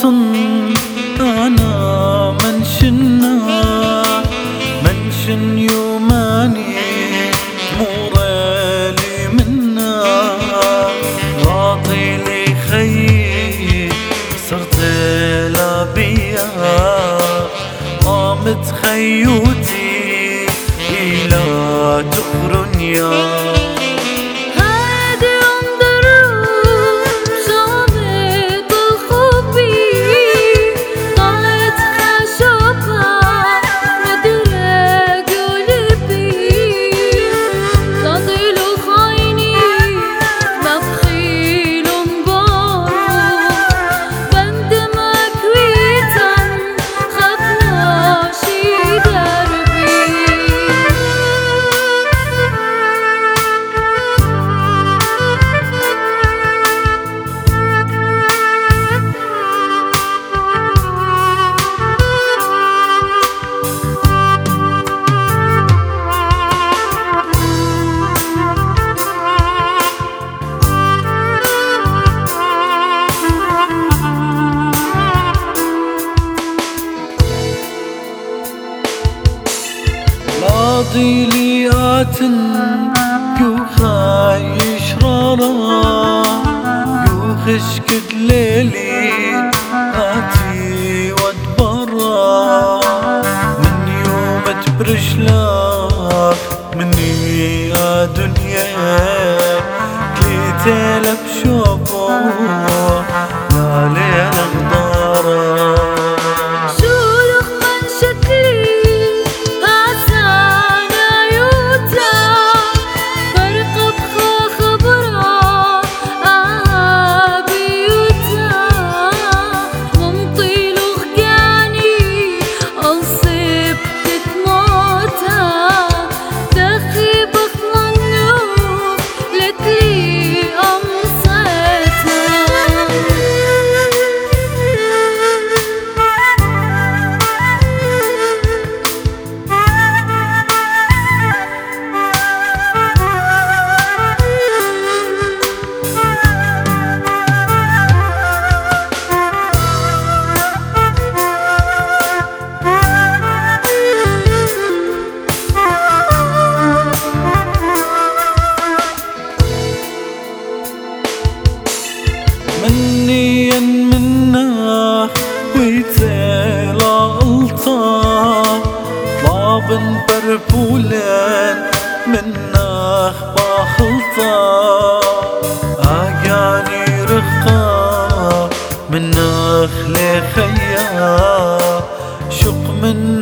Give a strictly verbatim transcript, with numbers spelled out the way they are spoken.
أنا منشنا منشن يوماني مورالي منا راضي لي خيي صرت لابيا قامت خيوتي إلى تخرنيا راضي لي آتن يو خايش رارا يو خشكت ليلي هاتي واتبرا من يوم تبرجلاك مني يا دنيا كليتي لك شوفو لا ليل غدارا منيا منا ويتلا الطا طابن برفولان مناخ باخلطا اجاني رخا مناخ لخيا شق من